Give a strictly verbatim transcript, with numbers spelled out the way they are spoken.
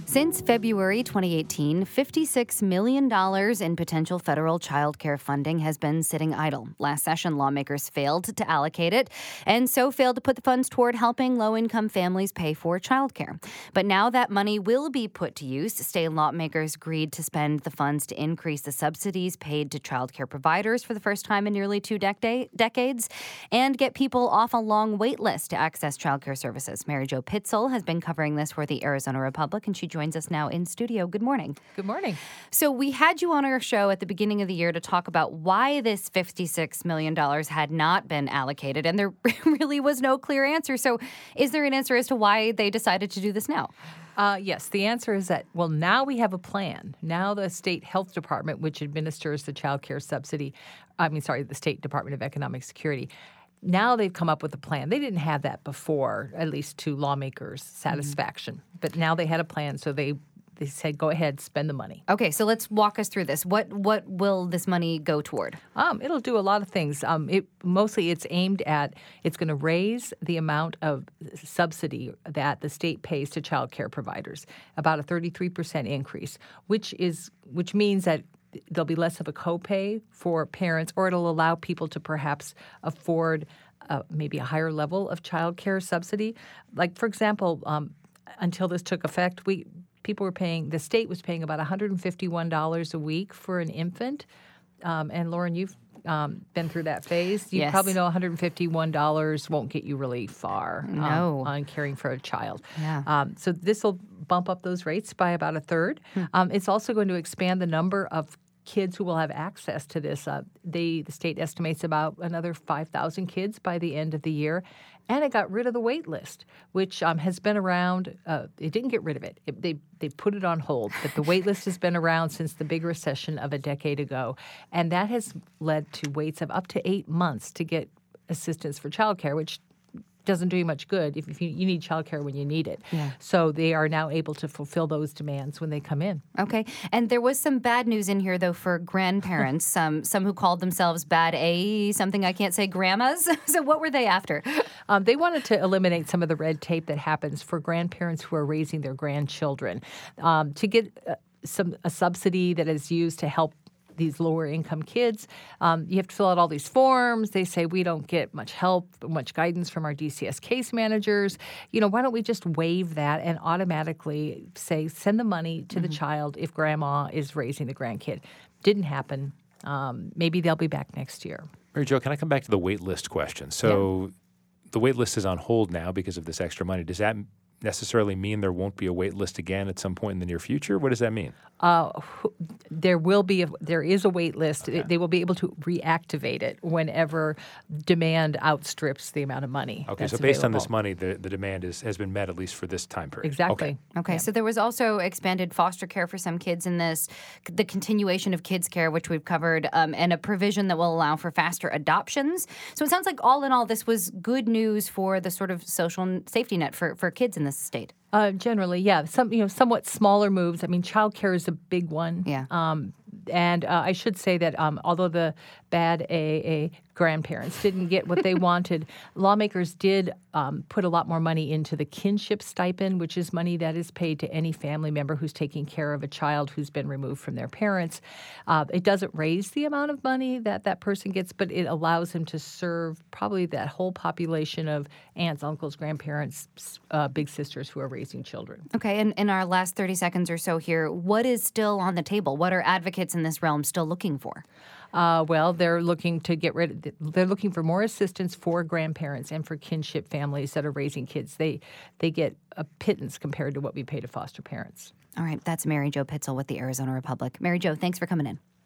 Since February twenty eighteen, fifty-six million dollars in potential federal child care funding has been sitting idle. Last session, lawmakers failed to allocate it and so failed to put the funds toward helping low-income families pay for child care. But now that money will be put to use. State lawmakers agreed to spend the funds to increase the subsidies paid to child care providers for the first time in nearly two decade, decades and get people off a long wait list to access child care services. Mary Jo Pitzel has been covering this for the Arizona Republic, and she joins us now in studio. Good morning. Good morning. So we had you on our show at the beginning of the year to talk about why this fifty-six million dollars had not been allocated, and there really was no clear answer. So is there an answer as to why they decided to do this now? Uh, yes, the answer is that, well, now we have a plan. Now the state health department, which administers the child care subsidy, I mean, sorry, the State Department of Economic Security, now they've come up with a plan. They didn't have that before, at least to lawmakers' satisfaction. Mm-hmm. But now they had a plan, so they they said, go ahead, spend the money. Okay, so let's walk us through this. What what will this money go toward? Um, it'll do a lot of things. Um, it mostly it's aimed at, it's going to raise the amount of subsidy that the state pays to child care providers, about a thirty-three percent increase, which is which means that there'll be less of a copay for parents, or it'll allow people to perhaps afford uh, maybe a higher level of child care subsidy. Like, for example, um, until this took effect, we people were paying, the state was paying about one hundred fifty-one dollars a week for an infant. Um, and Lauren, you've um, been through that phase. You yes. probably know one hundred fifty-one dollars won't get you really far um, no. on caring for a child. Yeah. Um, so this will bump up those rates by about a third. Hmm. Um, it's also going to expand the number of kids who will have access to this. Uh, they, the state estimates about another five thousand kids by the end of the year. And it got rid of the wait list, which um, has been around. Uh, it didn't get rid of it. it. They they put it on hold. But the wait list has been around since the big recession of a decade ago. And that has led to waits of up to eight months to get assistance for childcare, which doesn't do you much good if, if you, you need childcare when you need it. Yeah. So they are now able to fulfill those demands when they come in. Okay. And there was some bad news in here, though, for grandparents, some some who called themselves bad A, something I can't say, grandmas. So what were they after? Um, they wanted to eliminate some of the red tape that happens for grandparents who are raising their grandchildren. Um, to get uh, some a subsidy that is used to help these lower income kids. Um, you have to fill out all these forms. They say we don't get much help, much guidance from our D C S case managers. You know, why don't we just waive that and automatically say send the money to mm-hmm. the child if grandma is raising the grandkid? Didn't happen. Um, maybe they'll be back next year. Mary Jo, can I come back to the wait list question? So yeah. the wait list is on hold now because of this extra money. Does that necessarily mean there won't be a wait list again at some point in the near future? What does that mean? Uh, there will be a, there is a wait list. Okay. They will be able to reactivate it whenever demand outstrips the amount of money. Okay, that's so based available. on this money, the, the demand is has been met at least for this time period. Exactly. Okay, okay yeah. So there was also expanded foster care for some kids in this, the continuation of kids care, which we've covered, um, and a provision that will allow for faster adoptions. So it sounds like all in all, this was good news for the sort of social safety net for, for kids in this state. Uh, generally, yeah. Some, you know, somewhat smaller moves. I mean, childcare is a big one. Yeah. Um, and uh, I should say that um, although the bad A A grandparents didn't get what they wanted, lawmakers did um, put a lot more money into the kinship stipend, which is money that is paid to any family member who's taking care of a child who's been removed from their parents. Uh, it doesn't raise the amount of money that that person gets, but it allows them to serve probably that whole population of aunts, uncles, grandparents, uh, big sisters who are raising children. Okay, and in our last thirty seconds or so here, what is still on the table? What are advocates in this realm still looking for? Uh, well, they're looking to get rid of, they're looking for more assistance for grandparents and for kinship families that are raising kids. They they get a pittance compared to what we pay to foster parents. All right, that's Mary Jo Pitzel with the Arizona Republic. Mary Jo, thanks for coming in.